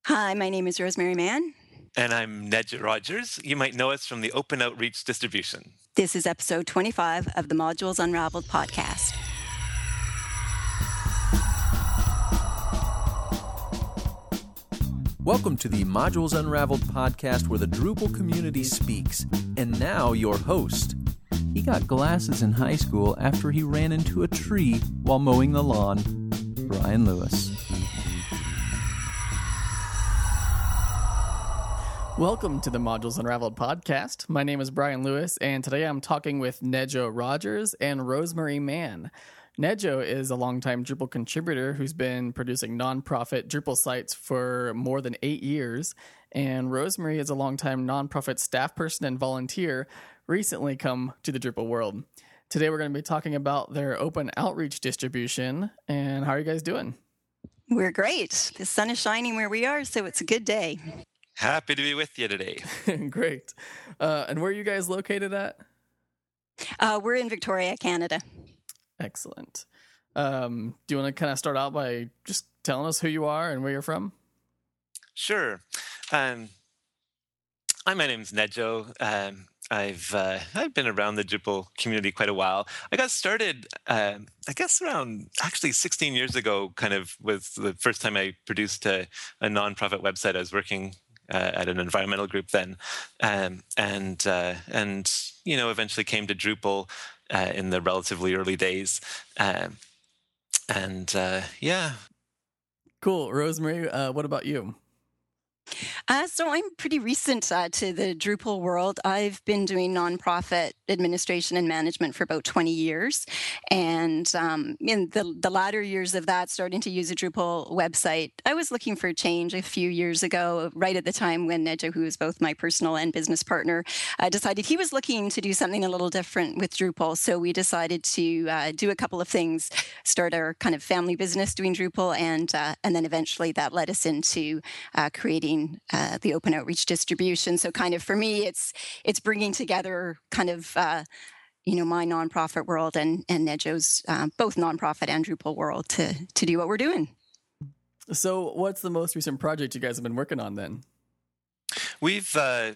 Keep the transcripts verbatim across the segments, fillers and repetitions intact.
Hi, my name is Rosemary Mann. And I'm Nedja Rogers. You might know us from the Open Outreach distribution. This is episode twenty-five of the Modules Unraveled podcast. Welcome to the Modules Unraveled podcast where the Drupal community speaks. And now your host. He got glasses in high school after he ran into a tree while mowing the lawn. Brian Lewis. Welcome to the Modules Unraveled podcast. My name is Brian Lewis, and today I'm talking with Nedja Rogers and Rosemary Mann. Nedja is a longtime Drupal contributor who's been producing nonprofit Drupal sites for more than eight years, and Rosemary is a longtime nonprofit staff person and volunteer, recently come to the Drupal world. Today we're going to be talking about their open outreach distribution, and how are you guys doing? We're great. The sun is shining where we are, so it's a good day. Happy to be with you today. Great. Uh, and where are you guys located at? Uh, we're in Victoria, Canada. Excellent. Um, do you want to kind of start out by just telling us who you are and where you're from? Sure. Um, hi, my name's Nedja. Um, I've uh, I've been around the Drupal community quite a while. I got started, uh, I guess, around actually sixteen years ago. Kind of was the first time I produced a, a nonprofit website. I was working Uh, at an environmental group then, um, and uh, and you know eventually came to Drupal uh, in the relatively early days, um, and uh, yeah. Cool, Rosemary. Uh, what about you? Uh, so I'm pretty recent uh, to the Drupal world. I've been doing nonprofit administration and management for about twenty years. And um, in the, the latter years of that, starting to use a Drupal website, I was looking for a change a few years ago, right at the time when Nedja, who is both my personal and business partner, uh, decided he was looking to do something a little different with Drupal. So we decided to uh, do a couple of things, start our kind of family business doing Drupal, and, uh, and then eventually that led us into uh, creating Uh, the open outreach distribution. So kind of for me, it's it's bringing together kind of, uh, you know, my nonprofit world and, and Nedja's uh, both nonprofit and Drupal world to, to do what we're doing. So what's the most recent project you guys have been working on then? We've, uh,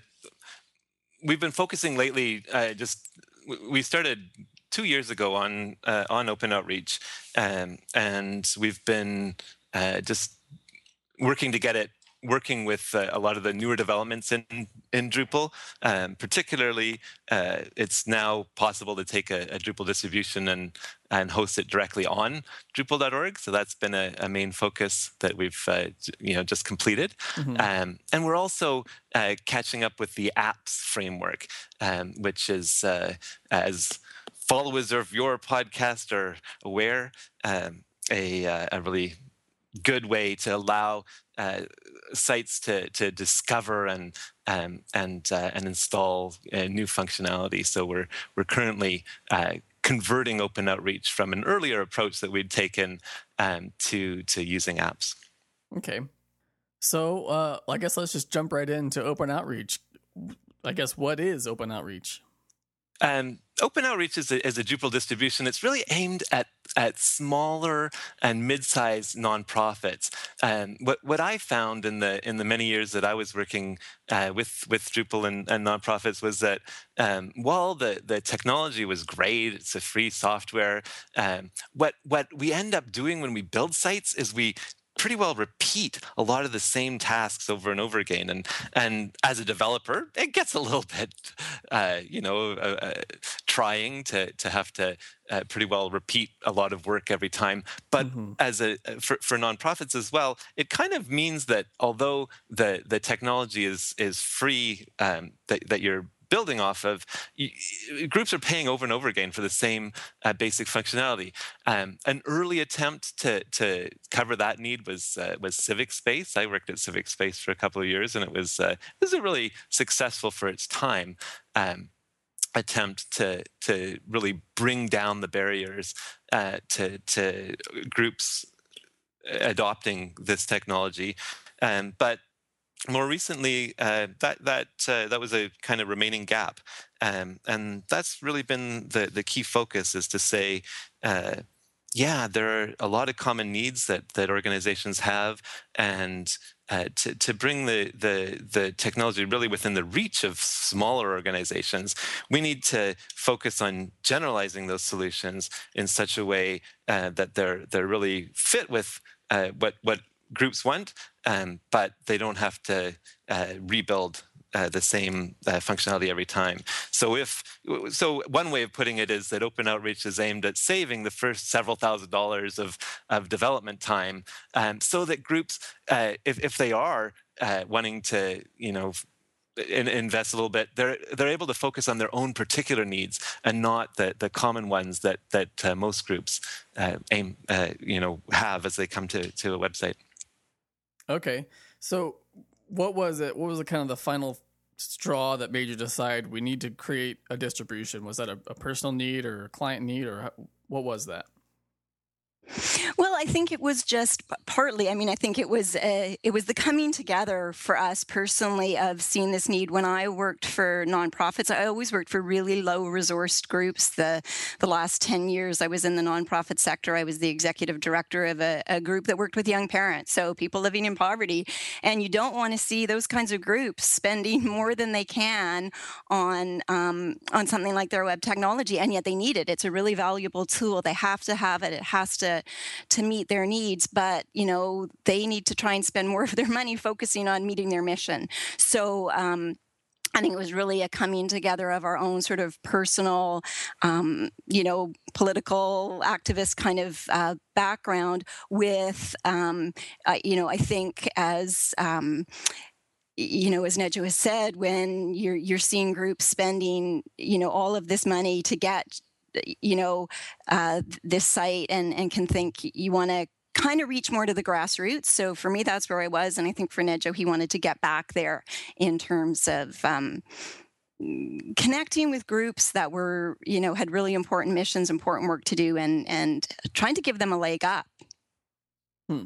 we've been focusing lately, uh, just, we started two years ago on, uh, on open outreach, um, and we've been uh, just working to get it working with uh, a lot of the newer developments in, in Drupal. Um, particularly, uh, it's now possible to take a, a Drupal distribution and, and host it directly on Drupal dot org. So that's been a, a main focus that we've uh, you know just completed. Mm-hmm. Um, and we're also uh, catching up with the apps framework, um, which is, uh, as followers of your podcast are aware, um, a, uh, a really good way to allow uh, sites to to discover and um, and uh, and install uh, new functionality. So we're we're currently uh, converting open outreach from an earlier approach that we'd taken um, to to using apps. Okay, so uh, I guess let's just jump right into open outreach. I guess what is open outreach? Um, Open Outreach is a, is a Drupal distribution. It's really aimed at at smaller and mid-sized nonprofits. Um, what what I found in the in the many years that I was working uh, with with Drupal and, and nonprofits was that um, while the the technology was great, it's a free software. Um, what what we end up doing when we build sites is we pretty well repeat a lot of the same tasks over and over again, and and as a developer, it gets a little bit, uh, you know, uh, uh, trying to to have to uh, pretty well repeat a lot of work every time. But mm-hmm. as a for, for nonprofits as well, it kind of means that although the the technology is is free, um, that that you're building off of, you, groups are paying over and over again for the same uh, basic functionality. Um, an early attempt to to cover that need was uh, was Civic Space. I worked at Civic Space for a couple of years, and it was uh, it was a really successful for its time um, attempt to to really bring down the barriers uh, to to groups adopting this technology. Um, but more recently, uh, that that uh, that was a kind of remaining gap, um, and that's really been the the key focus, is to say, uh, yeah, there are a lot of common needs that that organizations have, and uh, to to bring the the the technology really within the reach of smaller organizations, we need to focus on generalizing those solutions in such a way uh, that they're they're really fit with uh, what what groups want, um, but they don't have to uh, rebuild uh, the same uh, functionality every time. So if so, one way of putting it is that Open Outreach is aimed at saving the first several thousand dollars of of development time, um, so that groups, uh, if if they are uh, wanting to, you know. In, invest a little bit, they're they're able to focus on their own particular needs and not the the common ones that that uh, most groups uh, aim uh, you know have as they come to to a website. Okay, so what was it? What was the kind of the final straw that made you decide we need to create a distribution? Was that a, a personal need or a client need, or how, what was that? Well, I think it was just partly. I mean, I think it was a, it was the coming together for us personally of seeing this need. When I worked for nonprofits, I always worked for really low-resourced groups. The the last ten years, I was in the nonprofit sector. I was the executive director of a, a group that worked with young parents, so people living in poverty. And you don't want to see those kinds of groups spending more than they can on um, on something like their web technology, and yet they need it. It's a really valuable tool. They have to have it. It has to to meet their needs, but you know they need to try and spend more of their money focusing on meeting their mission. So um, I think it was really a coming together of our own sort of personal, um, you know, political activist kind of uh, background with, um, uh, you know, I think as um, you know, as Nejo has said, when you're you're seeing groups spending, you know, all of this money to get, you know, uh, this site, and, and can think you want to kind of reach more to the grassroots. So for me, that's where I was. And I think for Nejo, he wanted to get back there in terms of um, connecting with groups that were, you know, had really important missions, important work to do, and, and trying to give them a leg up. Hmm.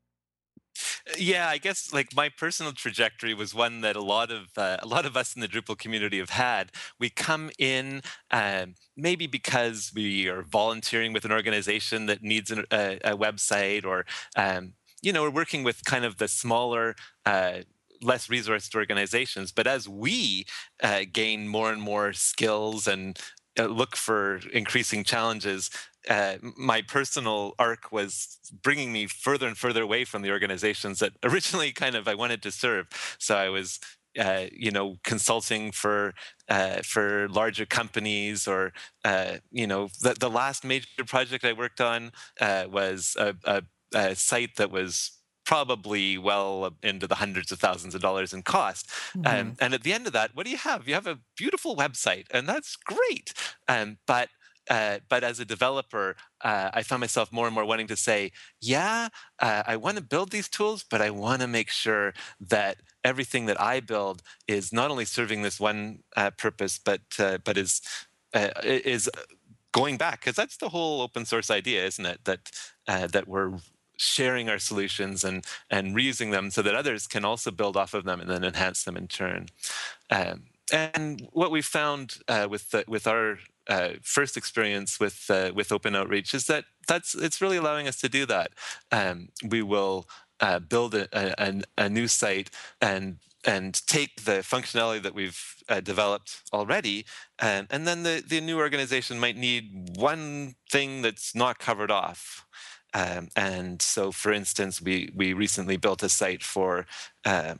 Yeah, I guess like my personal trajectory was one that a lot of uh, a lot of us in the Drupal community have had. We come in um, maybe because we are volunteering with an organization that needs an, a, a website, or um, you know, we're working with kind of the smaller, uh, less resourced organizations. But as we uh, gain more and more skills and uh, look for increasing challenges, Uh, my personal arc was bringing me further and further away from the organizations that originally kind of I wanted to serve. So I was, uh, you know, consulting for uh, for larger companies, or uh, you know, the, the last major project I worked on uh, was a, a, a site that was probably well into the hundreds of thousands of dollars in cost. Mm-hmm. Um, and at the end of that, what do you have? You have a beautiful website, and that's great. Um, but Uh, but as a developer, uh, I found myself more and more wanting to say, yeah, uh, I want to build these tools, but I want to make sure that everything that I build is not only serving this one uh, purpose, but uh, but is uh, is going back, because that's the whole open source idea, isn't it? That uh, that we're sharing our solutions and and reusing them so that others can also build off of them and then enhance them in turn. Um, and what we found uh, with the, with our Uh, first experience with uh, with Open Outreach is that that's it's really allowing us to do that. Um, we will uh, build a, a, a new site and and take the functionality that we've uh, developed already, and and then the the new organization might need one thing that's not covered off. Um, and so, for instance, we we recently built a site for uh,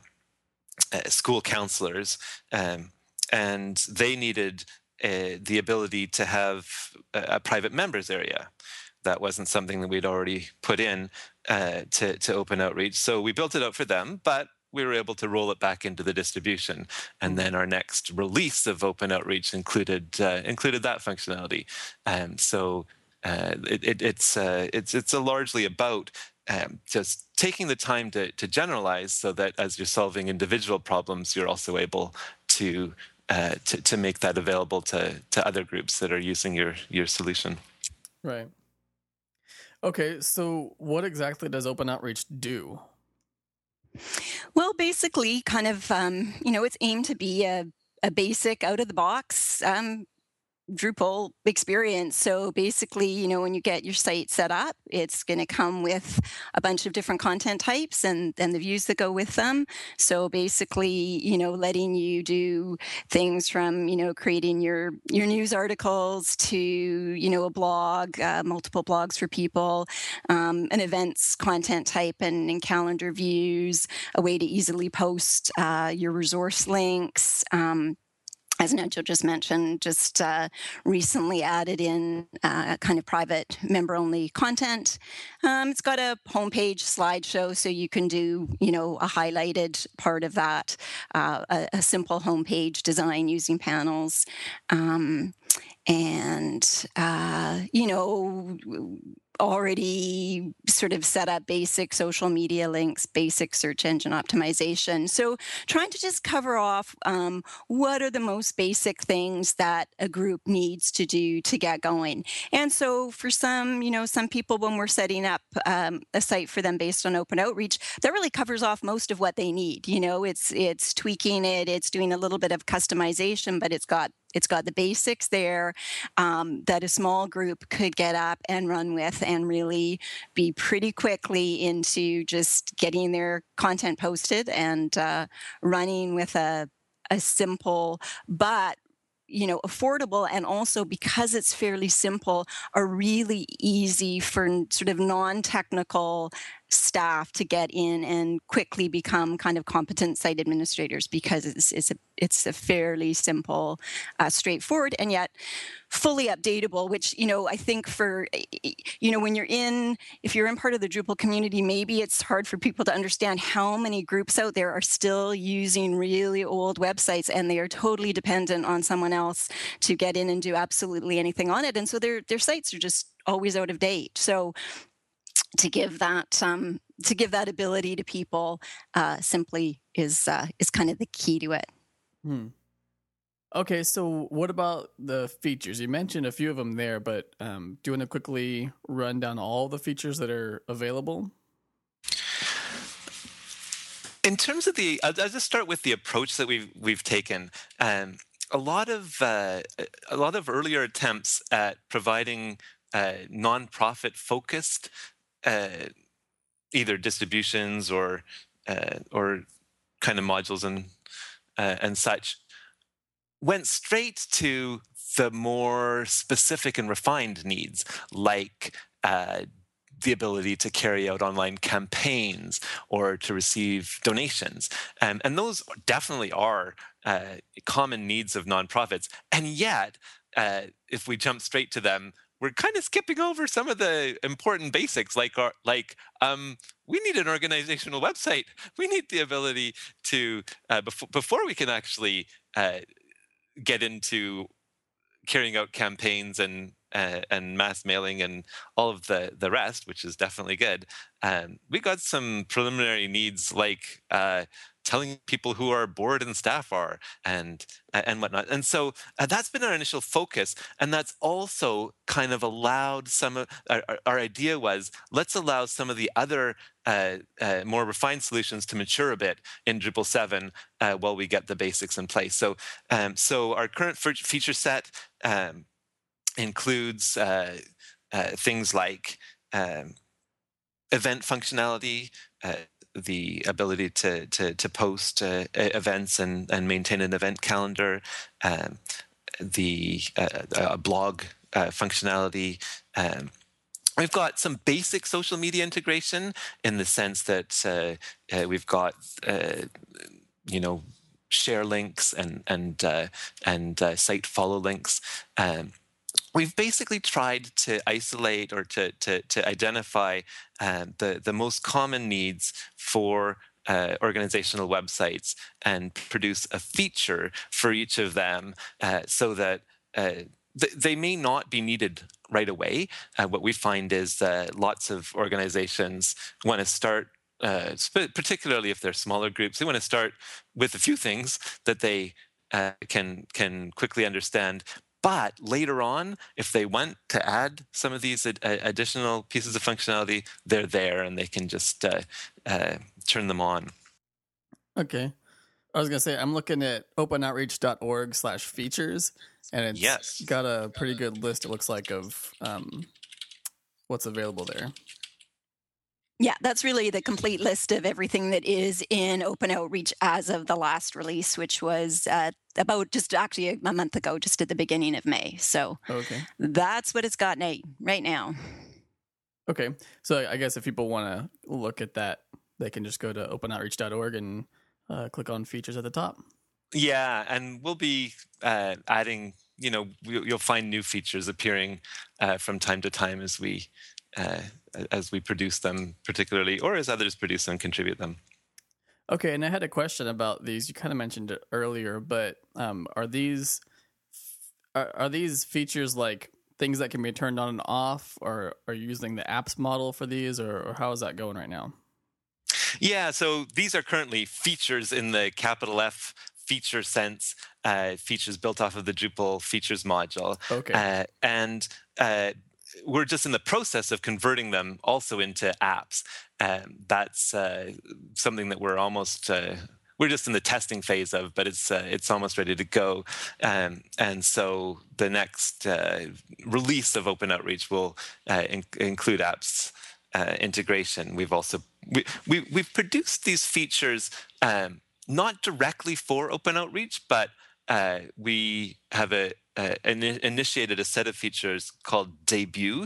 uh, school counselors, um, and they needed Uh, the ability to have a, a private members area. That wasn't something that we'd already put in uh, to, to Open Outreach. So we built it out for them, but we were able to roll it back into the distribution. And then our next release of Open Outreach included uh, included that functionality. And so uh, it, it, it's uh, it's it's a largely about um, just taking the time to to generalize, so that as you're solving individual problems, you're also able to Uh, to, to make that available to, to other groups that are using your, your solution. Right. Okay, so what exactly does Open Outreach do? Well, basically, kind of, um, you know, it's aimed to be a, a basic, out-of-the-box um, Drupal experience. So basically, you know, when you get your site set up, it's going to come with a bunch of different content types and, and the views that go with them. So basically, you know, letting you do things from, you know, creating your, your news articles to, you know, a blog, uh, multiple blogs for people, um, an events content type and, and calendar views, a way to easily post uh, your resource links. Um, As Nejo just mentioned, just uh, recently added in uh, kind of private member-only content. Um, it's got a homepage slideshow, so you can do, you know, a highlighted part of that, uh, a, a simple homepage design using panels. Um, and, uh, you know, already sort of set up basic social media links, basic search engine optimization. So trying to just cover off um, what are the most basic things that a group needs to do to get going. And so for some, you know, some people, when we're setting up um, a site for them based on Open Outreach, that really covers off most of what they need. You know, it's it's tweaking it, it's doing a little bit of customization, but it's got It's got the basics there um, that a small group could get up and run with and really be pretty quickly into just getting their content posted and uh, running with a, a simple but you know, affordable, and also because it's fairly simple, are really easy for sort of non-technical staff to get in and quickly become kind of competent site administrators, because it's, it's a it's a fairly simple, uh, straightforward, and yet fully updatable, which, you know, I think for, you know, when you're in, if you're in part of the Drupal community, maybe it's hard for people to understand how many groups out there are still using really old websites, and they are totally dependent on someone else to get in and do absolutely anything on it. And so their their sites are just always out of date. So to give that um, to give that ability to people uh, simply is uh, is kind of the key to it. Hmm. Okay, so what about the features? You mentioned a few of them there, but um, do you want to quickly run down all the features that are available? In terms of the, I'll, I'll just start with the approach that we've we've taken. Um, a lot of uh, a lot of earlier attempts at providing uh, nonprofit focused uh, either distributions or uh, or kind of modules and uh, and such went straight to the more specific and refined needs, like uh, the ability to carry out online campaigns or to receive donations. Um, and those definitely are uh, common needs of nonprofits. And yet, uh, if we jump straight to them, we're kind of skipping over some of the important basics, like our, like um, we need an organizational website. We need the ability to, uh, before, before we can actually uh, get into carrying out campaigns and uh, and mass mailing and all of the the rest, which is definitely good. Um, we got some preliminary needs, like uh, telling people who our board and staff are and and whatnot. And so uh, that's been our initial focus, and that's also kind of allowed some of our, our idea was, let's allow some of the other uh, uh, more refined solutions to mature a bit in Drupal seven uh, while we get the basics in place. So um, so our current feature set um, includes uh, uh, things like um, event functionality, uh, the ability to to, to post uh, events and, and maintain an event calendar, um, the uh, uh, blog uh, functionality. Um, we've got some basic social media integration in the sense that uh, uh, we've got uh, you know share links and and uh, and uh, site follow links. Um, We've basically tried to isolate or to to, to identify uh, the the most common needs for uh, organizational websites and produce a feature for each of them, uh, so that uh, th- they may not be needed right away. Uh, what we find is that lots of organizations want to start. Uh, particularly if they're smaller groups, they want to start with a few things that they uh, can can quickly understand. But later on, if they want to add some of these ad- additional pieces of functionality, they're there and they can just uh, uh, turn them on. Okay. I was gonna say I'm looking at openoutreach.org slash features, and it's Yes. got a pretty good list. It looks like of um, what's available there. Yeah, that's really the complete list of everything that is in Open Outreach as of the last release, which was uh, about just actually a, a month ago, just at the beginning of May. So Okay. that's what it's got Nate, right now. Okay. So I guess if people want to look at that, they can just go to openoutreach dot org and uh, click on features at the top. Yeah, and we'll be uh, adding, you know, we- you'll find new features appearing uh, from time to time as we uh, as we produce them, particularly, or as others produce and contribute them. Okay, and I had a question about these. You kind of mentioned it earlier, but um, are these are, are these features like things that can be turned on and off, or are you using the apps model for these, or, or how is that going right now? Yeah, so these are currently features in the capital F feature sense, uh, features built off of the Drupal features module. Okay. Uh, and uh, we're just in the process of converting them also into apps. Um, that's uh, something that we're almost uh, we're just in the testing phase of, but it's uh, it's almost ready to go. Um, and so the next uh, release of Open Outreach will uh, in- include apps uh, integration. We've also we, we we've produced these features um, not directly for Open Outreach, but uh, we have a, a in- initiated a set of features called Debut.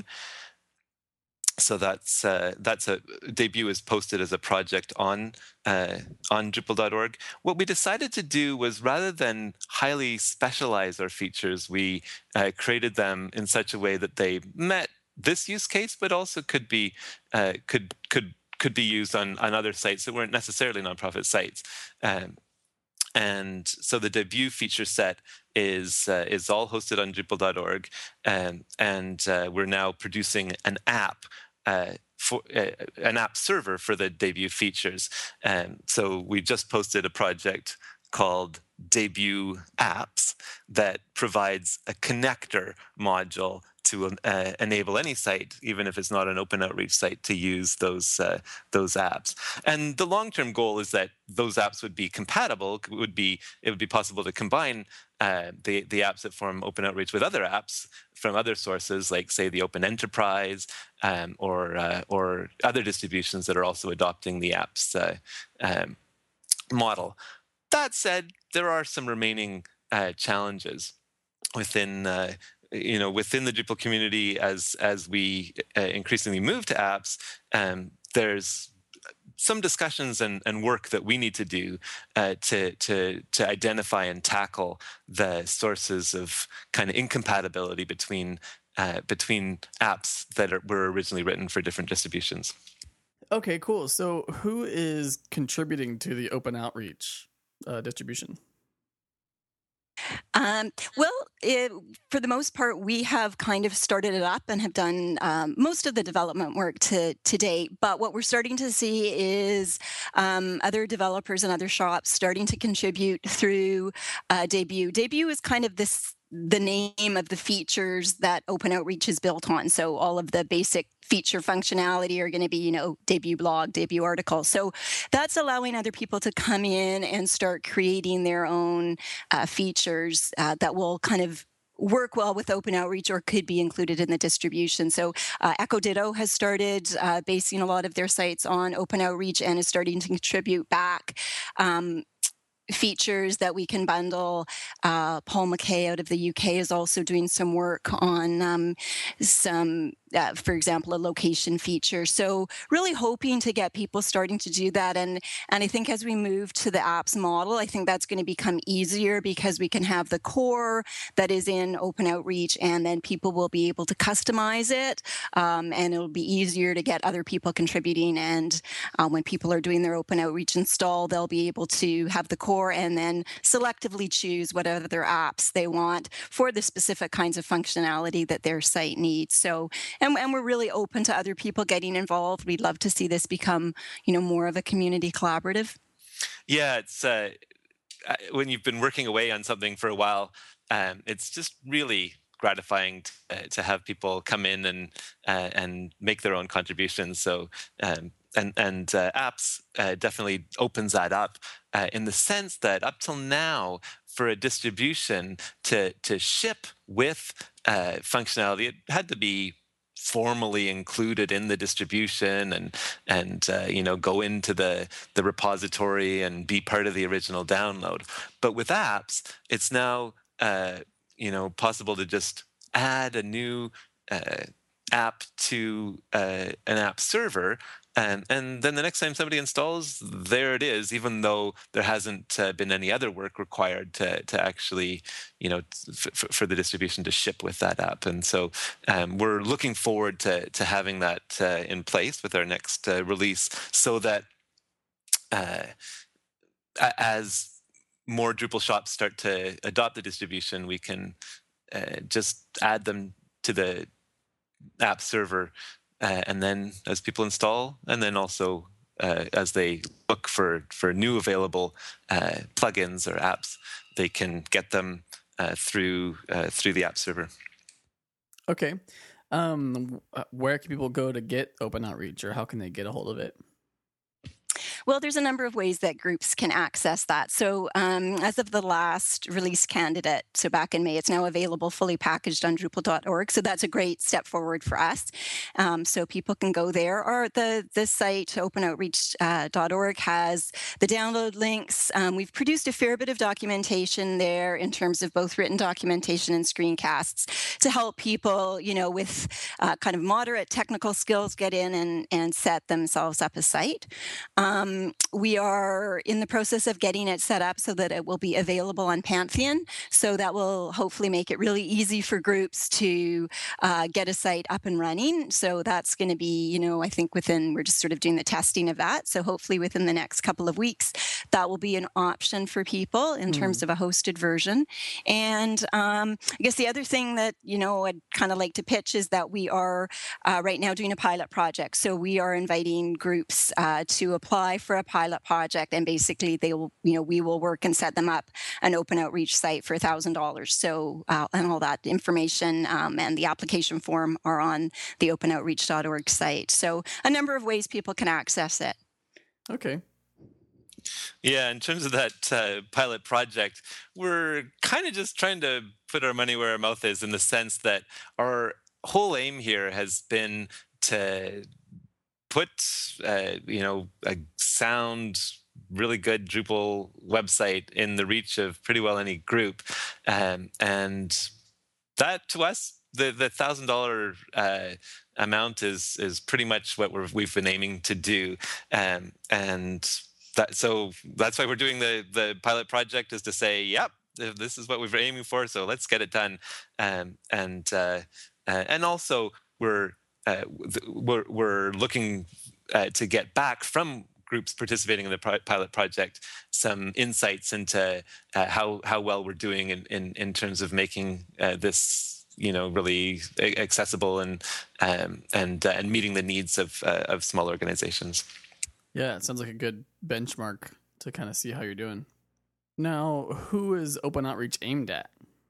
So that's uh, that's a Debut is posted as a project on uh, on Drupal dot org. What we decided to do was, rather than highly specialize our features, we uh, created them in such a way that they met this use case, but also could be uh, could could could be used on on other sites that weren't necessarily nonprofit sites. Um, And so the Debut feature set is uh, is all hosted on Drupal dot org, and and uh, we're now producing an app uh, for uh, an app server for the Debut features. And so we just posted a project called Debut Apps that provides a connector module to uh, enable any site, even if it's not an Open Outreach site, to use those uh, those apps. And the long-term goal is that those apps would be compatible. It would be it would be possible to combine uh, the the apps that form Open Outreach with other apps from other sources, like say the Open Enterprise um, or uh, or other distributions that are also adopting the apps uh, um, model. That said, there are some remaining uh, challenges within. Uh, you know, within the Drupal community, as as we uh, increasingly move to apps, um, there's some discussions and, and work that we need to do uh, to to to identify and tackle the sources of kind of incompatibility between uh, between apps that are, were originally written for different distributions. Okay, cool. So who is contributing to the Open Outreach uh, distribution? Um, well, it, for the most part, we have kind of started it up and have done um, most of the development work to, to date. But what we're starting to see is um, other developers and other shops starting to contribute through uh, Debut. Debut is kind of this the name of the features that Open Outreach is built on. So all of the basic feature functionality are going to be, you know, Debut blog, Debut article. So that's allowing other people to come in and start creating their own uh, features uh, that will kind of work well with Open Outreach or could be included in the distribution. So uh, Echo Ditto has started uh, basing a lot of their sites on Open Outreach and is starting to contribute back Um, features that we can bundle. Uh, Paul McKay out of the U K is also doing some work on um, some, uh, for example, a location feature. So really hoping to get people starting to do that. And, and I think as we move to the apps model, I think that's going to become easier because we can have the core that is in Open Outreach, and then people will be able to customize it. Um, and it'll be easier to get other people contributing. And uh, when people are doing their Open Outreach install, they'll be able to have the core and then selectively choose what other apps they want for the specific kinds of functionality that their site needs. So, and, and we're really open to other people getting involved. We'd love to see this become, you know, more of a community collaborative. Yeah, it's uh, when you've been working away on something for a while, um, it's just really gratifying to, uh, to have people come in and uh, and make their own contributions. So um, and and uh, apps uh, definitely opens that up uh, in the sense that up till now, for a distribution to to ship with uh, functionality, it had to be formally included in the distribution and and uh, you know go into the the repository and be part of the original download. But with apps, it's now uh, you know possible to just add a new uh, app to uh, an app server, and and then the next time somebody installs, there it is, even though there hasn't uh, been any other work required to to actually, you know, f- f- for the distribution to ship with that app. And so um, we're looking forward to to having that uh, in place with our next uh, release, so that uh, as more Drupal shops start to adopt the distribution, we can uh, just add them to the app server, uh, and then as people install, and then also uh, as they look for for new available uh, plugins or apps, they can get them uh, through uh, through the app server. Okay, um, where can people go to get Open Outreach, or how can they get a hold of it? Well, there's a number of ways that groups can access that. So um, as of the last release candidate, so back in May, it's now available fully packaged on Drupal dot org. So that's a great step forward for us. Um, so people can go there. Or the, the site, open outreach dot org, has the download links. Um, we've produced a fair bit of documentation there in terms of both written documentation and screencasts to help people, you know, with uh, kind of moderate technical skills get in and, and set themselves up a site. Um, we are in the process of getting it set up so that it will be available on Pantheon. So that will hopefully make it really easy for groups to uh, get a site up and running. So that's going to be, you know, I think within, we're just sort of doing the testing of that. So hopefully within the next couple of weeks, that will be an option for people in mm. terms of a hosted version. And um, I guess the other thing that, you know, I'd kind of like to pitch is that we are uh, right now doing a pilot project. So we are inviting groups uh, to apply for a pilot project, and basically they will, you know, we will work and set them up an Open Outreach site for a thousand dollars. So, uh, and all that information um, and the application form are on the open outreach dot org site. So, a number of ways people can access it. Okay. Yeah, in terms of that uh, pilot project, we're kind of just trying to put our money where our mouth is, in the sense that our whole aim here has been to put, uh, you know, a sound, really good Drupal website in the reach of pretty well any group. Um, and that, to us, the the thousand dollar uh, amount is is pretty much what we're, we've been aiming to do. Um, and that, so that's why we're doing the, the pilot project, is to say, yep, this is what we're aiming for, so let's get it done. Um, and, uh, uh, and also, we're Uh, we're, we're looking uh, to get back from groups participating in the pro- pilot project some insights into uh, how how well we're doing in in, in terms of making uh, this, you know, really accessible and um, and uh, and meeting the needs of uh, of small organizations. Yeah, it sounds like a good benchmark to kind of see how you're doing. Now, who is Open Outreach aimed at?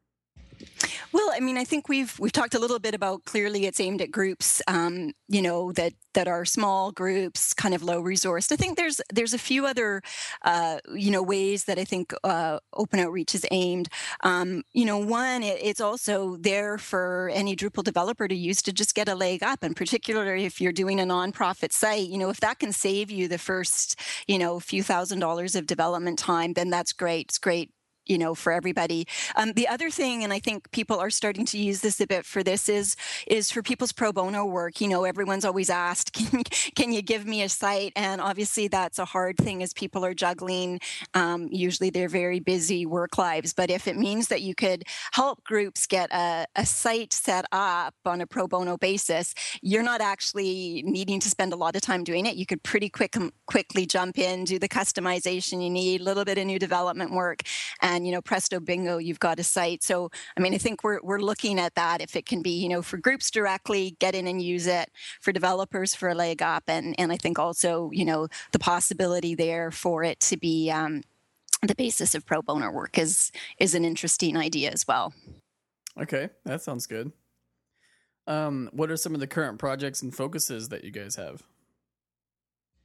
Well, I mean, I think we've we've talked a little bit about, clearly it's aimed at groups, um, you know, that that are small groups, kind of low resourced. I think there's there's a few other, uh, you know, ways that I think uh, Open Outreach is aimed. Um, you know, one, it, it's also there for any Drupal developer to use to just get a leg up, and particularly if you're doing a nonprofit site, you know, if that can save you the first, you know, few thousand dollars of development time, then that's great. It's great, you know, for everybody. Um, the other thing, and I think people are starting to use this a bit for this, is is for people's pro bono work. You know, everyone's always asked, can, can you give me a site? And obviously that's a hard thing, as people are juggling um, usually their very busy work lives. But if it means that you could help groups get a, a site set up on a pro bono basis, you're not actually needing to spend a lot of time doing it. You could pretty quick quickly jump in, do the customization you need, a little bit of new development work, and And, you know, presto bingo, you've got a site. So, I mean, I think we're we're looking at that. If it can be, you know, for groups directly, get in and use it, for developers for a leg up. And, and I think also, you know, the possibility there for it to be um, the basis of pro bono work is is an interesting idea as well. Okay, that sounds good. Um, what are some of the current projects and focuses that you guys have?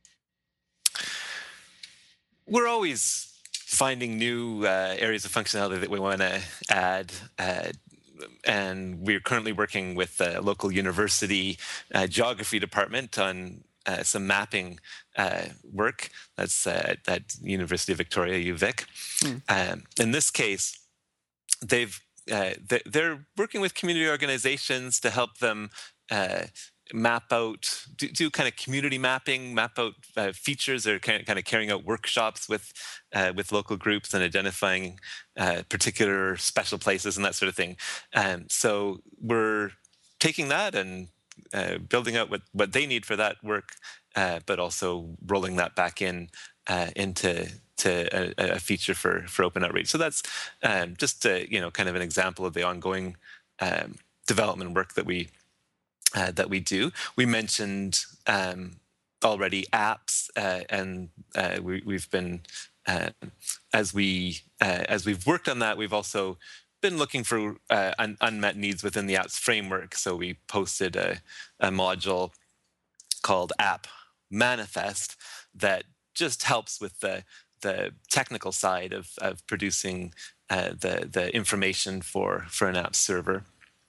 we're always finding new uh, areas of functionality that we want to add. Uh, and we're currently working with the local university uh, geography department on uh, some mapping uh, work. That's uh, at University of Victoria, U Vic. Mm. Um, in this case, they've uh, they're working with community organizations to help them uh, map out, do, do kind of community mapping, map out uh, features. They're kind of, kind of carrying out workshops with uh, with local groups and identifying uh, particular special places and that sort of thing. Um, so we're taking that and uh, building out what, what they need for that work, uh, but also rolling that back in uh, into to a, a feature for for Open Outreach. So that's um, just a, you know kind of an example of the ongoing um, development work that we. Uh, that we do. We mentioned um, already apps, uh, and uh, we, we've been uh, as we uh, as we've worked on that, we've also been looking for uh, un- unmet needs within the apps framework. So we posted a, a module called App Manifest that just helps with the the technical side of of producing uh, the the information for for an app server.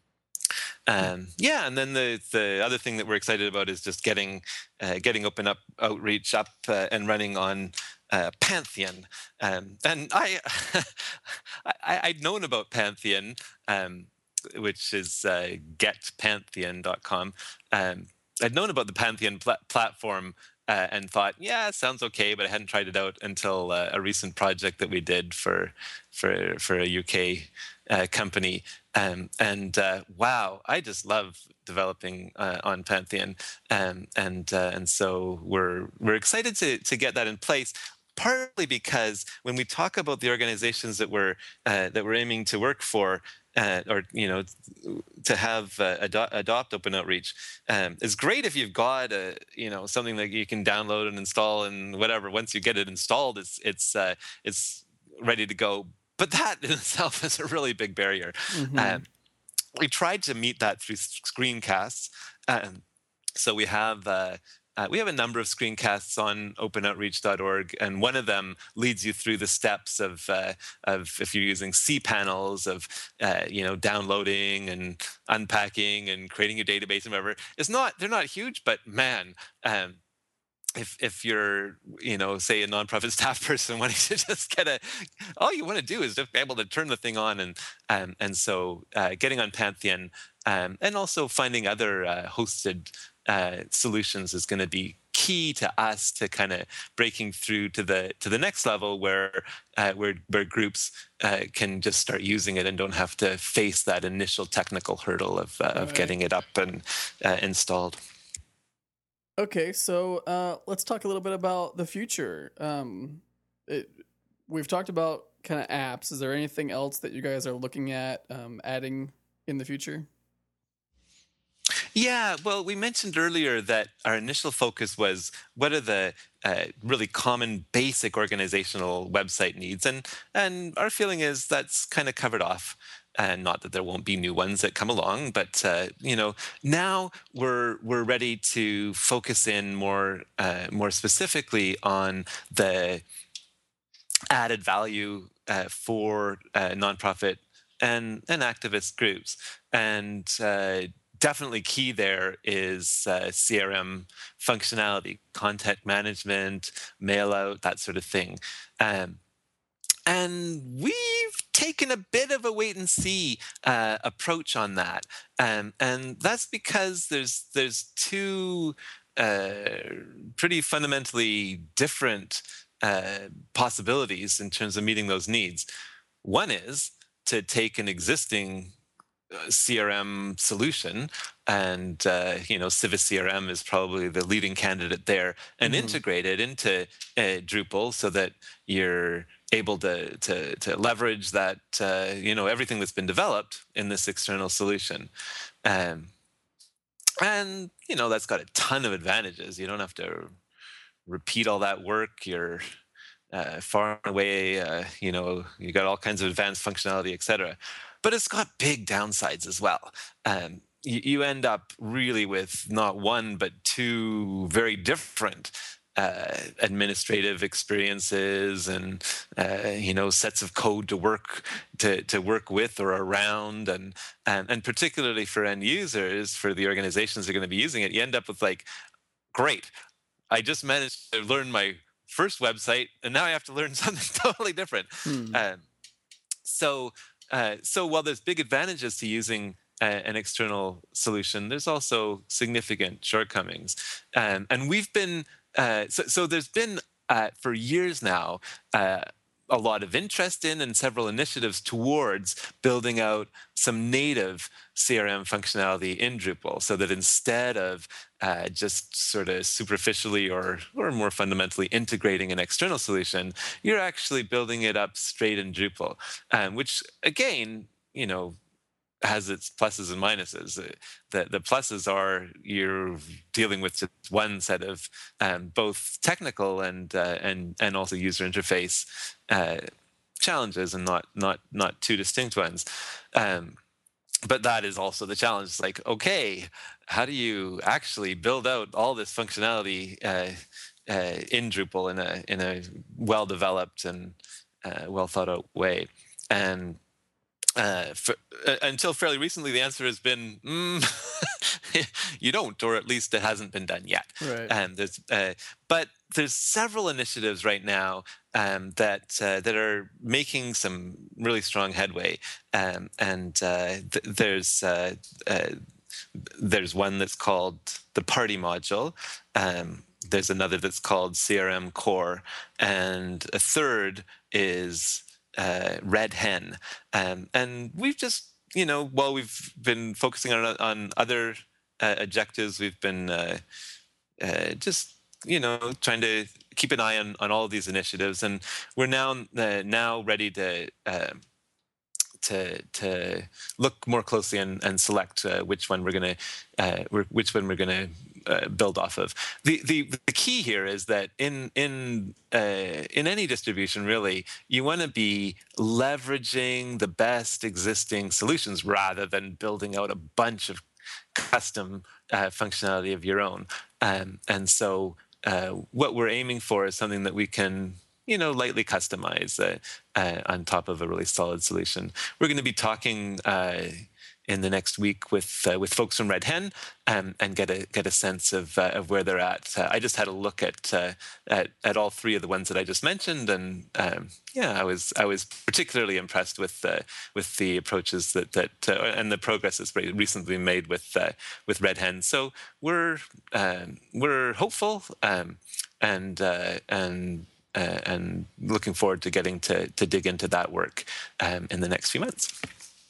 Um, yeah, and then the the other thing that we're excited about is just getting uh, getting Open Up Outreach up uh, and running on uh, Pantheon. Um, and I, I I'd known about Pantheon, um, which is uh, get pantheon dot com. Um, I'd known about the Pantheon pl- platform. Uh, and thought, yeah, it sounds okay, but I hadn't tried it out until uh, a recent project that we did for for for a U K uh, company. Um, and uh, wow, I just love developing uh, on Pantheon, um, and uh, and so we're we're excited to to get that in place. Partly because when we talk about the organizations that we're uh, that we're aiming to work for, uh, or you know, to have uh, ado- adopt Open Outreach, um, it's great if you've got a you know something that you can download and install and whatever. Once you get it installed, it's it's uh, it's ready to go. But that in itself is a really big barrier. Mm-hmm. Um, we tried to meet that through screencasts. Um, so we have. Uh, Uh, we have a number of screencasts on open outreach dot org, and one of them leads you through the steps of, uh, of if you're using cPanels, of uh, you know downloading and unpacking and creating your database and whatever. It's not they're not huge, but man, um, if if you're you know say a nonprofit staff person wanting to just get a, all you want to do is just be able to turn the thing on, and um, and so uh, getting on Pantheon, um, and also finding other uh, hosted. Uh, solutions is going to be key to us to kind of breaking through to the to the next level where uh, where where groups uh, can just start using it and don't have to face that initial technical hurdle of uh, of right. getting it up and uh, installed. Okay, so uh, let's talk a little bit about the future. Um, it, we've talked about kind of apps. Is there anything else that you guys are looking at um, adding in the future? Yeah, well, we mentioned earlier that our initial focus was what are the uh, really common basic organizational website needs, and and our feeling is that's kind of covered off. And not that there won't be new ones that come along, but uh, you know now we're we're ready to focus in more uh, more specifically on the added value uh, for uh, nonprofit and and activist groups, and. Uh, Definitely key there is uh, C R M functionality, content management, mail out, that sort of thing. Um, and we've taken a bit of a wait and see uh, approach on that. Um, and that's because there's there's two uh, pretty fundamentally different uh, possibilities in terms of meeting those needs. One is to take an existing C R M solution, and uh, you know Civis C R M is probably the leading candidate there, and mm-hmm. integrate it into uh, Drupal so that you're able to to, to leverage that uh, you know everything that's been developed in this external solution, um, and you know that's got a ton of advantages. You don't have to repeat all that work. You're uh, far away. Uh, you know you got all kinds of advanced functionality, et cetera. But it's got big downsides as well. Um, you, you end up really with not one, but two very different uh, administrative experiences and uh, you know sets of code to work to to work with or around, and and and particularly for end users, for the organizations that are going to be using it, you end up with like, great, I just managed to learn my first website, and now I have to learn something totally different. Hmm. Uh, so, uh, so while there's big advantages to using uh, an external solution, there's also significant shortcomings. Um, and we've been uh, so, so there's been uh, for years now uh, a lot of interest in and several initiatives towards building out some native C R M functionality in Drupal, so that instead of uh, just sort of superficially or, or more fundamentally integrating an external solution, you're actually building it up straight in Drupal, um, which again, you know, has its pluses and minuses. The, the pluses are you're dealing with just one set of um, both technical and uh, and and also user interface uh, challenges, and not not not two distinct ones. Um, but that is also the challenge. It's like, okay, how do you actually build out all this functionality uh, uh, in Drupal in a in a well developed and uh, well thought out way? And Uh, for, uh, until fairly recently, the answer has been mm, you don't, or at least it hasn't been done yet. Right. And there's, uh, but there's several initiatives right now um, that uh, that are making some really strong headway. Um, and uh, th- there's uh, uh, there's one that's called the Party module. Um, there's another that's called C R M Core, and a third is Uh, Red Hen, um, and we've just, you know, while we've been focusing on on other uh, objectives, we've been uh, uh, just, you know, trying to keep an eye on, on all of these initiatives, and we're now uh, now ready to uh, to to look more closely and, and select uh, which one we're going to uh, which one we're going to uh, build off of. The, the the key here is that in in uh, in any distribution, really, you want to be leveraging the best existing solutions rather than building out a bunch of custom uh, functionality of your own. Um, and so uh, what we're aiming for is something that we can, you know, lightly customize uh, uh, on top of a really solid solution. We're going to be talking uh, in the next week with uh, with folks from Red Hen um, and get a get a sense of uh, of where they're at. Uh, I just had a look at, uh, at at all three of the ones that I just mentioned, and um, yeah, I was I was particularly impressed with uh, with the approaches that that uh, and the progress that's very recently made with uh, with Red Hen. So we're um, we're hopeful um, and uh, and. Uh, and looking forward to getting to to dig into that work um, in the next few months.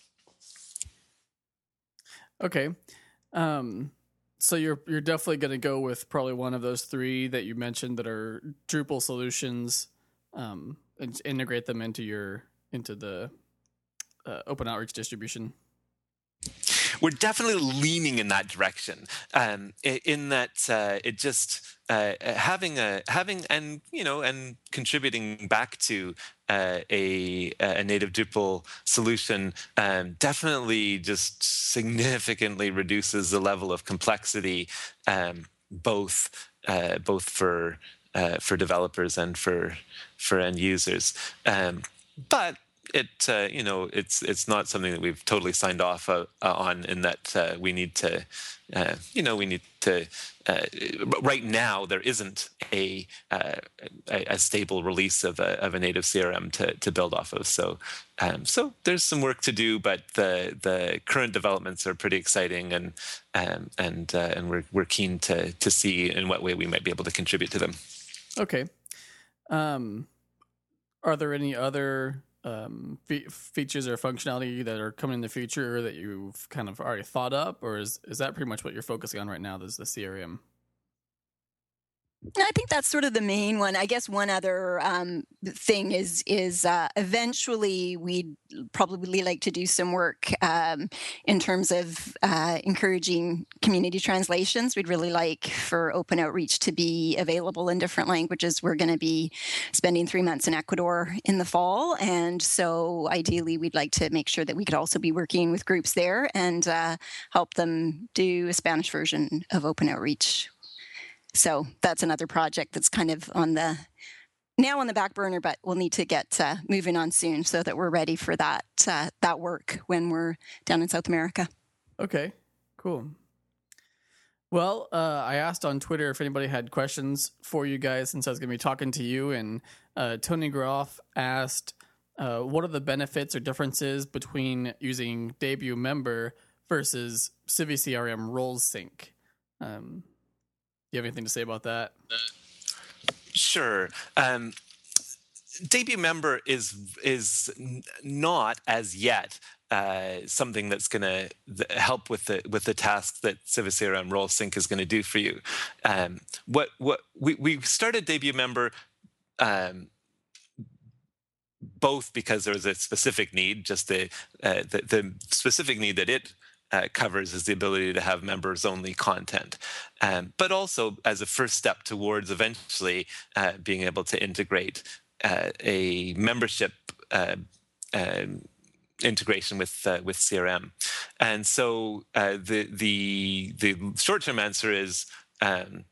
Okay, um, so you're you're definitely going to go with probably one of those three that you mentioned that are Drupal solutions, um, and integrate them into your into the uh, Open Outreach distribution. We're definitely leaning in that direction. Um, in that uh, it just uh, having a having and you know and contributing back to uh, a a native Drupal solution um, definitely just significantly reduces the level of complexity, um, both uh, both for uh, for developers and for for end users. Um, but It uh, you know it's it's not something that we've totally signed off uh, on. In that uh, we need to uh, you know we need to uh, right now there isn't a, uh, a a stable release of a of a native C R M to to build off of. So um, so there's some work to do, but the the current developments are pretty exciting, and um, and uh, and we're we're keen to to see in what way we might be able to contribute to them. Okay, um, are there any other um fe- features or functionality that are coming in the future that you've kind of already thought up, or is is that pretty much what you're focusing on right now? There's the C R M. I think that's sort of the main one. I guess one other um, thing is is uh, eventually we'd probably like to do some work um, in terms of uh, encouraging community translations. We'd really like for Open Outreach to be available in different languages. We're going to be spending three months in Ecuador in the fall, and so ideally we'd like to make sure that we could also be working with groups there and uh, help them do a Spanish version of Open Outreach. So that's another project that's kind of on the now on the back burner, but we'll need to get uh, moving on soon so that we're ready for that uh, that work when we're down in South America. Okay, cool. Well, uh, I asked on Twitter if anybody had questions for you guys since I was going to be talking to you, and uh, Tony Groff asked, uh, what are the benefits or differences between using Debut Member versus CiviCRM Roles Sync? Um, do you have anything to say about that? Sure. Um, Debut Member is is not as yet uh, something that's going to th- help with the with the tasks that CiviCRM Role Sync is going to do for you. Um, what what we we started Debut Member um, both because there was a specific need, just the uh, the, the specific need that it Uh, covers is the ability to have members-only content, um, but also as a first step towards eventually uh, being able to integrate uh, a membership uh, uh, integration with uh, with C R M. And so uh, the the the short-term answer is um,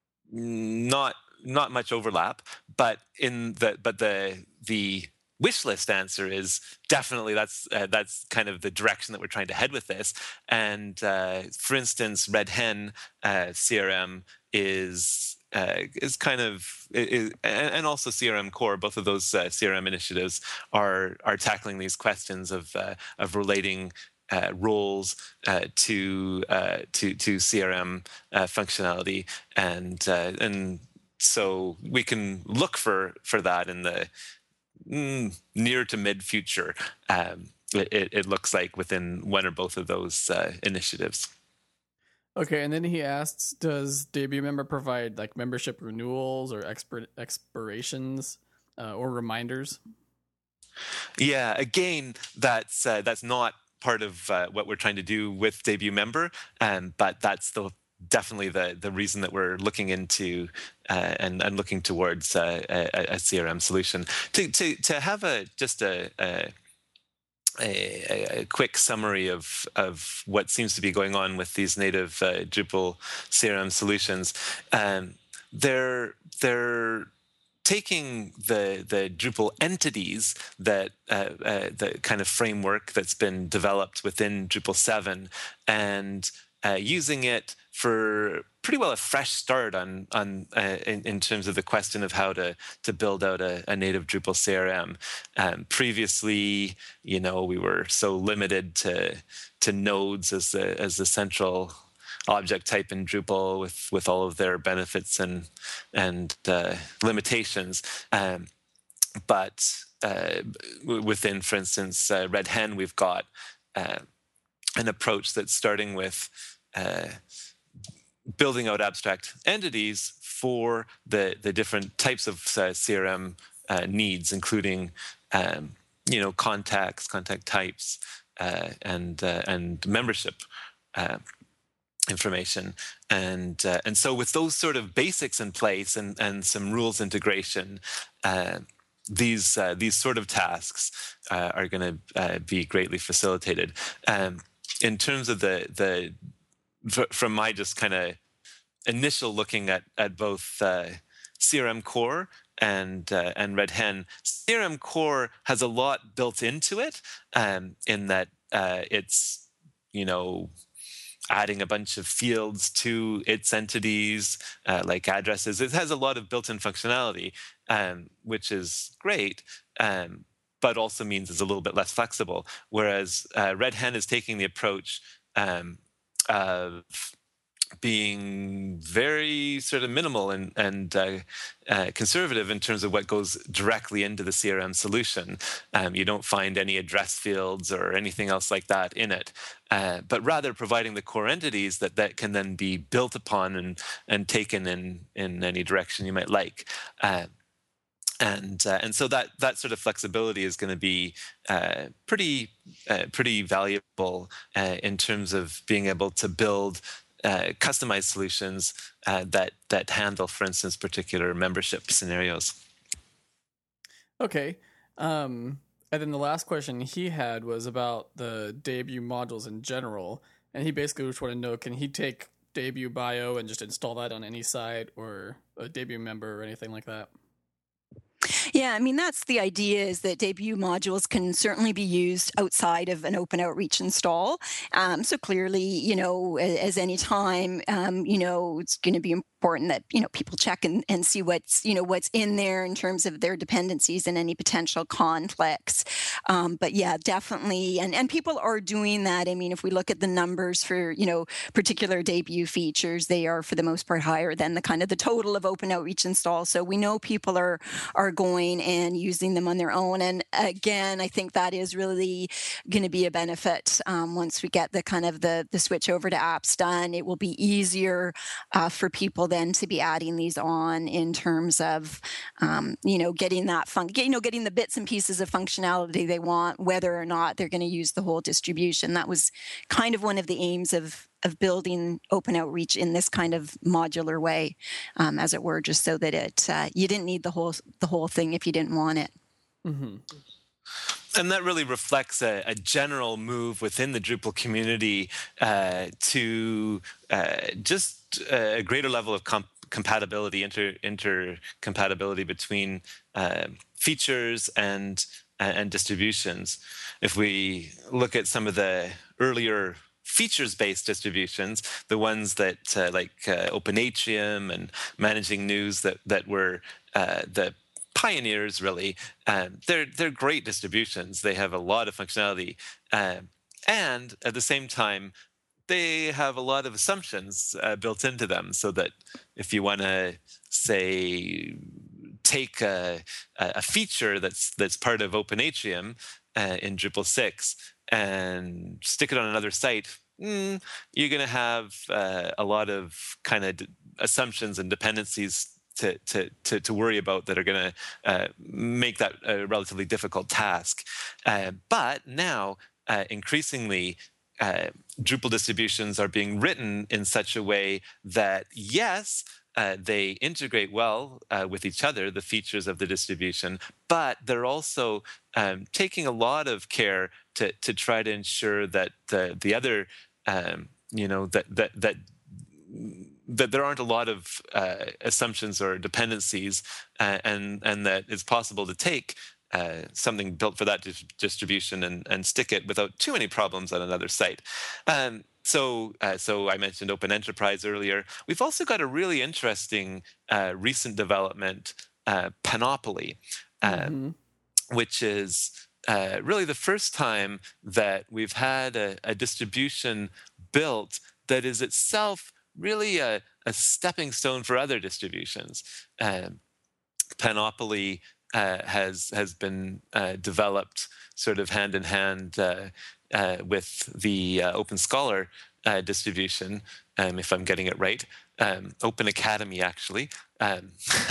not not much overlap, but in the but the the wish list answer is definitely that's uh, that's kind of the direction that we're trying to head with this. And uh, for instance, Red Hen uh, C R M is uh, is kind of is, and also C R M Core. Both of those uh, C R M initiatives are are tackling these questions of uh, of relating uh, roles uh, to uh, to to C R M uh, functionality, and uh, and so we can look for for that in the Mm, near to mid future. Um, it, it looks like within one or both of those uh, initiatives. Okay, and then he asks, does Debut Member provide like membership renewals or expir- expirations uh, or reminders? Yeah, again, that's uh, that's not part of uh, what we're trying to do with Debut Member, um, but that's the definitely the the reason that we're looking into uh, and and looking towards uh, a, a C R M solution. To to to have a just a a, a, a quick summary of of what seems to be going on with these native uh, Drupal C R M solutions. Um, they're they're taking the the Drupal entities that uh, uh, the kind of framework that's been developed within Drupal seven and uh, using it for pretty well a fresh start on on uh, in, in terms of the question of how to to build out a, a native Drupal C R M. Um, previously, you know, we were so limited to to nodes as the as the central object type in Drupal with with all of their benefits and and uh, limitations. Um, but uh, within, for instance, uh, Red Hen, we've got uh, an approach that's starting with uh, building out abstract entities for the the different types of uh, C R M uh, needs, including um, you know contacts, contact types, uh, and uh, and membership Uh, information, and uh, and so with those sort of basics in place and and some rules integration, uh, these uh, these sort of tasks uh, are going to uh, be greatly facilitated. Um, in terms of the the from my just kind of initial looking at at both uh, C R M Core and uh, and Red Hen, C R M Core has a lot built into it, um, in that uh, it's you know. adding a bunch of fields to its entities, uh, like addresses. It has a lot of built-in functionality, um, which is great, um, but also means it's a little bit less flexible. Whereas uh, Red Hen is taking the approach um, of being very sort of minimal and, and uh, uh, conservative in terms of what goes directly into the C R M solution. Um, you don't find any address fields or anything else like that in it, uh, but rather providing the core entities that, that can then be built upon and, and taken in, in any direction you might like. Uh, And uh, and so that that sort of flexibility is going to be uh, pretty uh, pretty valuable uh, in terms of being able to build Uh, customized solutions uh, that that handle, for instance, particular membership scenarios. Okay, um, and then the last question he had was about the Debut modules in general, and he basically just wanted to know: can he take Debut Bio and just install that on any site or a Debut member or anything like that? Yeah, I mean, that's the idea, is that Debut modules can certainly be used outside of an Open Outreach install. Um, so clearly, you know, as any time, um, you know, it's going to be important that, you know, people check and, and see what's, you know, what's in there in terms of their dependencies and any potential conflicts. Um, but yeah, definitely. And, and people are doing that. I mean, if we look at the numbers for, you know, particular Debut features, they are for the most part higher than the kind of the total of Open Outreach installs. So we know people are, are going and using them on their own. And again, I think that is really going to be a benefit um, once we get the kind of the, the switch over to apps done. It will be easier uh, for people then to be adding these on in terms of, um, you know, getting that fun, you know, getting the bits and pieces of functionality they want, whether or not they're going to use the whole distribution. That was kind of one of the aims of of building Open Outreach in this kind of modular way, um, as it were, just so that it uh, you didn't need the whole the whole thing if you didn't want it. Mm-hmm. And that really reflects a, a general move within the Drupal community uh, to uh, just a greater level of comp- compatibility, inter intercompatibility between uh, features and and distributions. If we look at some of the earlier features-based distributions, the ones that uh, like uh, OpenAtrium and Managing News that that were uh, the pioneers, really, um, they're they're great distributions. They have a lot of functionality, uh, and at the same time, they have a lot of assumptions uh, built into them. So that if you want to say take a, a feature that's that's part of OpenAtrium uh, in Drupal six and stick it on another site, mm, you're going to have uh, a lot of kind of assumptions and dependencies to, to, to, to worry about that are going to uh, make that a relatively difficult task. Uh, but now, uh, increasingly, uh, Drupal distributions are being written in such a way that, yes, Uh, they integrate well uh, with each other, the features of the distribution, but they're also um, taking a lot of care to to try to ensure that the the other, um, you know, that that that that there aren't a lot of uh, assumptions or dependencies, uh, and and that it's possible to take uh, something built for that dis distribution and and stick it without too many problems on another site. Um, So, uh, so I mentioned Open Enterprise earlier. We've also got a really interesting uh, recent development, uh, Panoply, uh, mm-hmm. which is uh, really the first time that we've had a, a distribution built that is itself really a, a stepping stone for other distributions. Uh, Panoply uh, has has been uh, developed sort of hand in hand uh, uh, with the uh, Open Scholar uh, distribution, um, if I'm getting it right. Um, Open Academy, actually. Um,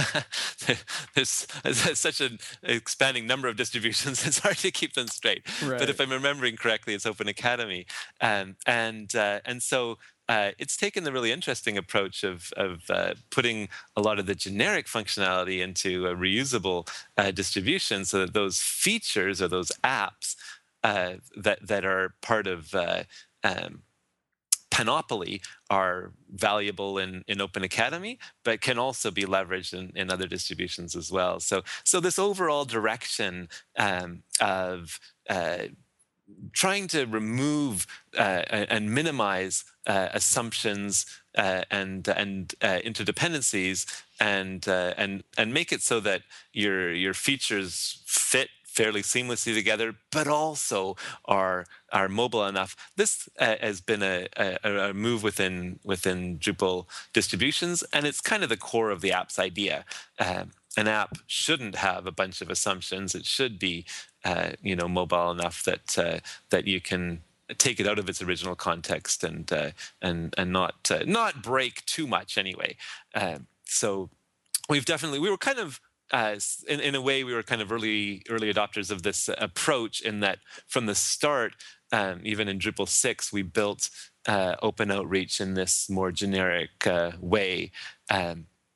there's, there's such an expanding number of distributions, it's hard to keep them straight. Right. But if I'm remembering correctly, it's Open Academy. Um, and, uh, and so uh, it's taken the really interesting approach of, of uh, putting a lot of the generic functionality into a reusable uh, distribution so that those features or those apps uh, that, that are part of uh, um, Panoply are valuable in, in Open Academy, but can also be leveraged in, in other distributions as well. So, so this overall direction um, of uh, trying to remove uh, and minimize uh, assumptions uh, and and uh, interdependencies, and uh, and and make it so that your your features fit fairly seamlessly together, but also are are mobile enough. This uh, has been a, a, a move within within Drupal distributions, and it's kind of the core of the app's idea. Uh, an app shouldn't have a bunch of assumptions. It should be, uh, you know, mobile enough that uh, that you can take it out of its original context and uh, and and not uh, not break too much anyway. Uh, so we've definitely we were kind of. Uh, in, in a way, we were kind of early early adopters of this approach in that from the start, um, even in Drupal six, we built uh, Open Outreach in this more generic uh, way. Um,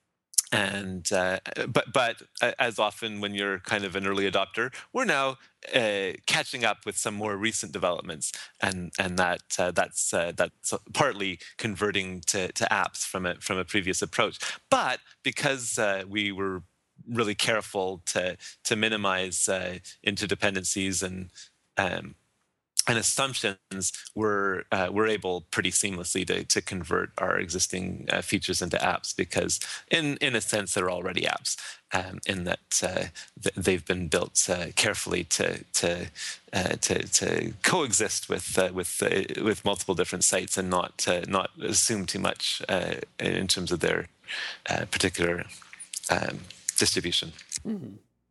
and uh, but but uh, as often when you're kind of an early adopter, we're now uh, catching up with some more recent developments, and and that uh, that's uh, that's partly converting to, to apps from a from a previous approach. But because uh, we were really careful to to minimize uh, interdependencies and um, and assumptions, we're uh, we're able pretty seamlessly to to convert our existing uh, features into apps, because in in a sense they're already apps, um, in that uh, th- they've been built uh, carefully to to uh, to to coexist with uh, with uh, with multiple different sites, and not uh, not assume too much uh, in terms of their uh, particular um, distribution. Mm-hmm.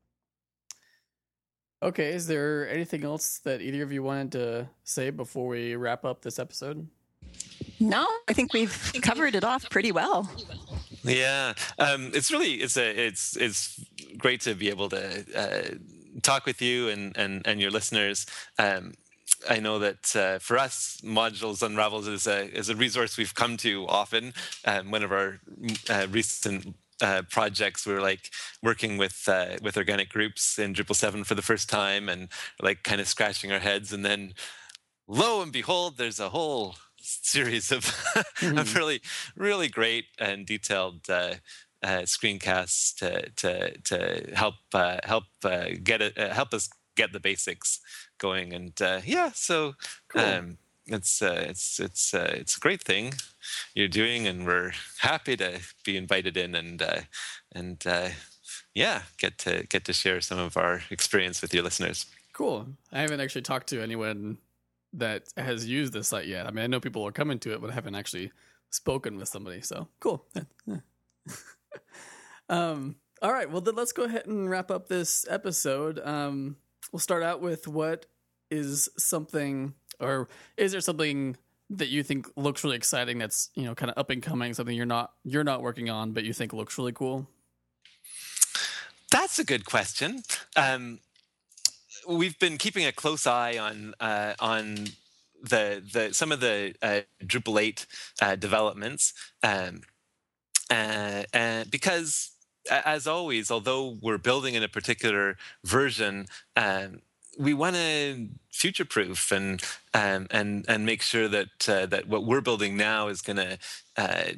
Okay, is there anything else that either of you wanted to say before we wrap up this episode? No, I think we've covered it off pretty well. Yeah, um, it's really it's a it's it's great to be able to uh, talk with you and and and your listeners. Um, I know that uh, for us, Modules Unraveled is a is a resource we've come to often. Um, one of our uh, recent Uh, projects, we were like working with uh, with organic groups in Drupal seven for the first time, and like kind of scratching our heads, and then lo and behold, there's a whole series of, mm-hmm. of really really great and detailed uh, uh, screencasts to to to help uh, help uh, get it uh, help us get the basics going, and uh, yeah, so cool. um, it's uh, it's it's uh, it's a great thing you're doing, and we're happy to be invited in and uh, and uh, yeah, get to get to share some of our experience with your listeners. Cool. I haven't actually talked to anyone that has used this site yet. I mean, I know people are coming to it, but I haven't actually spoken with somebody. So cool. um. All right. Well, then let's go ahead and wrap up this episode. Um. We'll start out with what is something, or is there something that you think looks really exciting that's, you know, kind of up and coming, something you're not you're not working on but you think looks really cool? That's a good question. Um, we've been keeping a close eye on uh, on the the some of the uh, Drupal eight uh, developments, um, uh, uh, because as always, although we're building in a particular version, um, we want to future-proof and um, and and make sure that uh, that what we're building now is going to uh,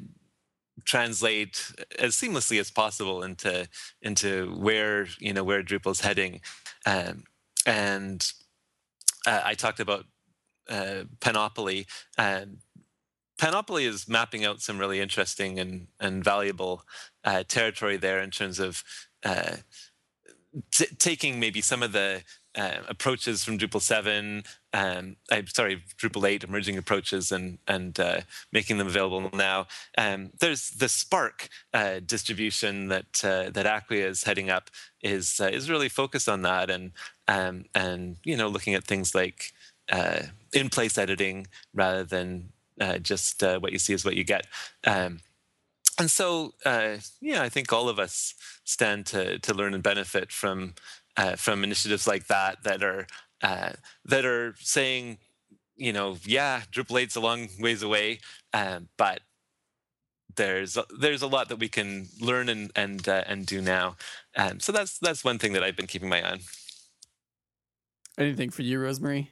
translate as seamlessly as possible into into where you know where Drupal's heading. Um, and uh, I talked about uh, Panoply. Um, Panoply is mapping out some really interesting and and valuable uh, territory there in terms of uh, t- taking maybe some of the Uh, approaches from Drupal seven, um, I'm sorry, Drupal eight, emerging approaches, and and uh, making them available now. Um, there's the Spark uh, distribution that uh, that Acquia is heading up is uh, is really focused on that, and um, and you know looking at things like uh, in-place editing rather than uh, just uh, what you see is what you get. Um, and so uh, yeah, I think all of us stand to to learn and benefit from. Uh, from initiatives like that that are uh, that are saying, you know, yeah, Drupal eight's a long ways away, um, but there's there's a lot that we can learn and and uh, and do now. Um, so that's that's one thing that I've been keeping my eye on. Anything for you, Rosemary?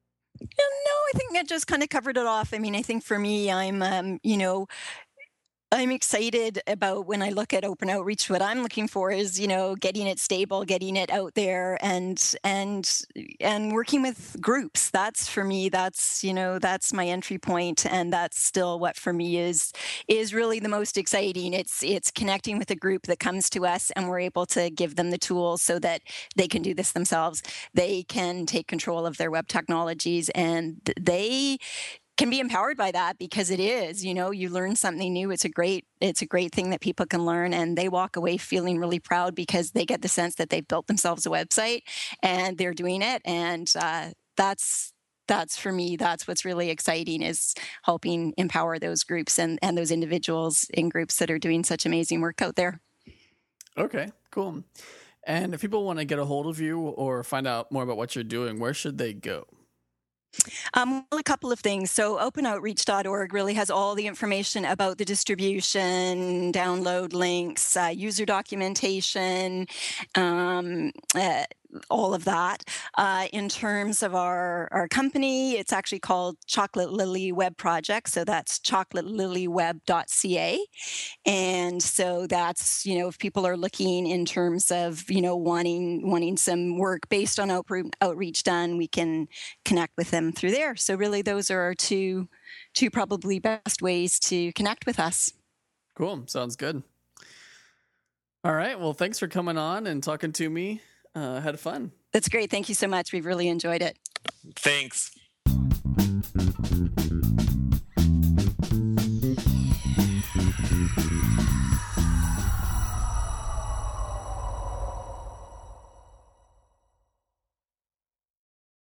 No, I think I just kind of covered it off. I mean, I think for me, I'm, um, you know. I'm excited about when I look at Open Outreach. What I'm looking for is, you know, getting it stable, getting it out there, and and and working with groups. That's for me. That's you know, that's my entry point, and that's still what for me is is really the most exciting. It's it's connecting with a group that comes to us, and we're able to give them the tools so that they can do this themselves. They can take control of their web technologies, and they can be empowered by that, because it is, you know, you learn something new. It's a great, it's a great thing that people can learn, and they walk away feeling really proud because they get the sense that they've built themselves a website and they're doing it. And uh, that's, that's for me, that's what's really exciting, is helping empower those groups and, and those individuals in groups that are doing such amazing work out there. Okay, cool. And if people want to get a hold of you or find out more about what you're doing, where should they go? Um, well, a couple of things. So open outreach dot org really has all the information about the distribution, download links, uh, user documentation, um, uh, all of that. Uh, in terms of our, our company, it's actually called Chocolate Lily Web Project. So that's chocolate lily web dot c a. And so that's, you know, if people are looking in terms of, you know, wanting wanting some work based on outreach, outreach done, we can connect with them through there. So really those are our two, two probably best ways to connect with us. Cool. Sounds good. All right. Well, thanks for coming on and talking to me. Uh, had fun. That's great. Thank you so much. We've really enjoyed it. Thanks. Thank you.